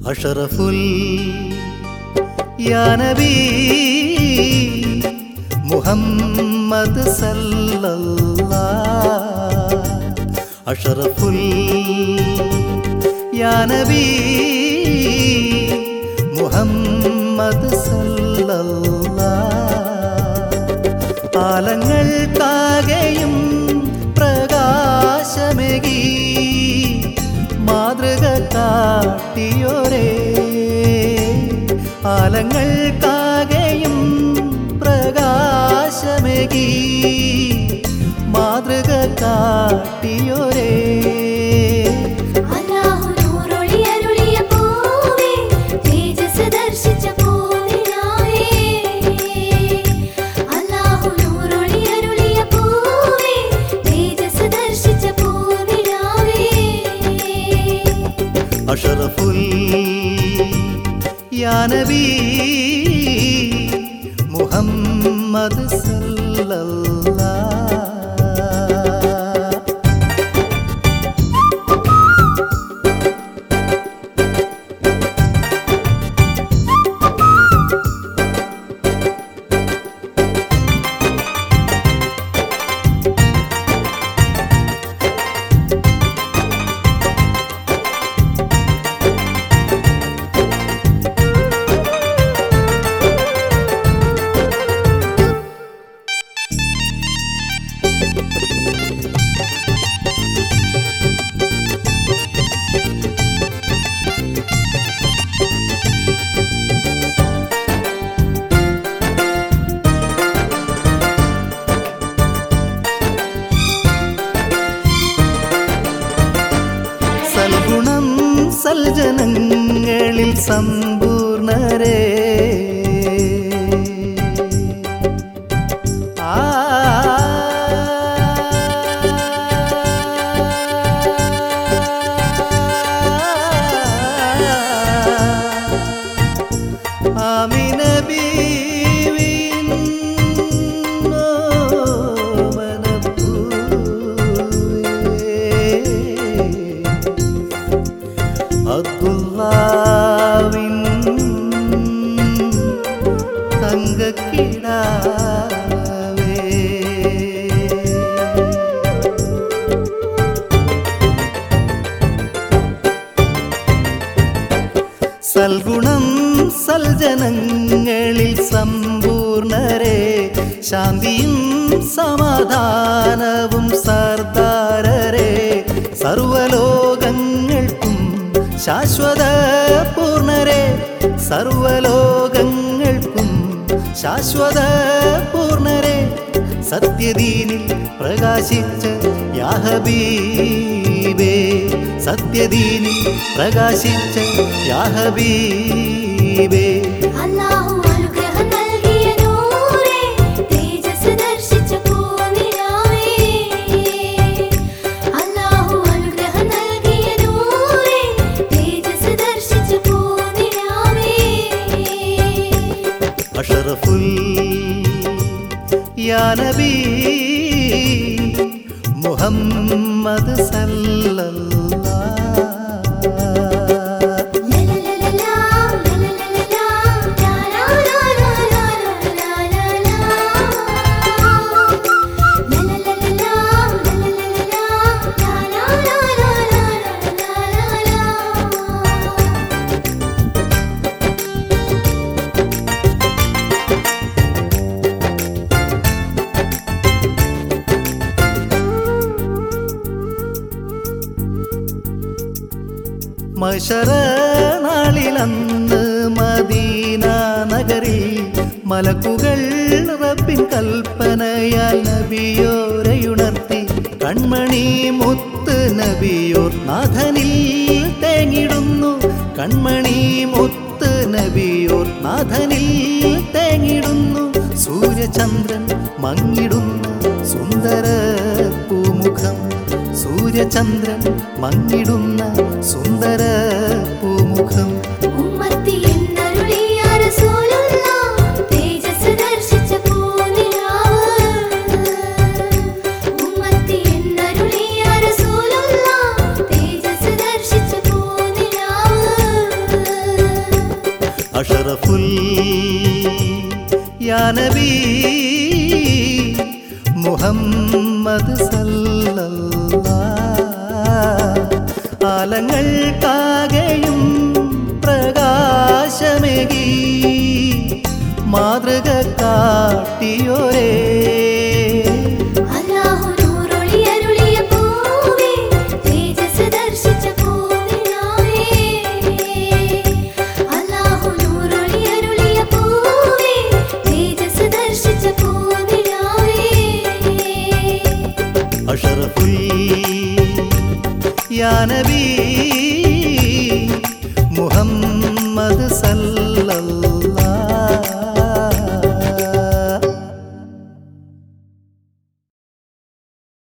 അഷറഫുൽ യാ നബി മുഹമ്മദ് സല്ലല്ലാഹ് അഷറഫുൽ യാ നബി മുഹമ്മദ് സല്ലല്ലാഹ് ആലങ്ങൾക്കാകെയും പ്രകാശമേകി മാതൃക കാട്ടിയോരേ ആലങ്ങൾക്കാകെയും പ്രകാശമേകി മാതൃക കാട്ടിയോരേ അഷറഫുൽ യാ നബി മുഹമ്മദ് സല്ലല്ലാഹ് സൽഗുണം സൽജനങ്ങളിൽ സമ്പൂർണരേ ആമിന ബീവിൻ അബ്ദുല്ലാവിൻ തങ്കക്കിടാവേ സൽഗുണം സൽജനങ്ങളിൽ സമ്പൂർണരേ ശാന്തിയും സമാധാനവും സർദാരരേ സർവലോകങ്ങൾക്കും ശാശ്വത പൂർണരേ സർവലോകങ്ങൾക്കും ശാശ്വത പൂർണരേ സത്യദീനിൽ പ്രകാശിച്ച യാ ഹബീബേ സത്യദീനിൽ പ്രകാശിച്ച യാ ഹബീബേ അഷറഫുൽ യാ നബി മുഹമ്മദ് സല്ലല്ലാഹ് മഹ്ശറ നാളിലന്ന് മദീന നഗരിൽ മലക്കുകൾ റബ്ബിൻ കൽപ്പനയാൽ നബിയോരെയുണർത്തി കൺമണി മുത്ത് നബിയോർ നാഥനിൽ തേങ്ങിടുന്നു കൺമണി മുത്ത് നബിയോർ നാഥനിൽ തേങ്ങിടുന്നു സൂര്യചന്ദ്രൻ മങ്ങിടുന്ന സുന്ദര പൂമുഖം സൂര്യചന്ദ്രൻ മങ്ങിടുന്ന സുന്ദര പൂമുഖം നബി മുഹമ്മദ് സല്ലല്ലാഹ് ആലങ്ങൾക്കാകെയും പ്രകാശമേകി മാതൃക കാട്ടിയോരേ അഷ്റഫുൽ യാ നബി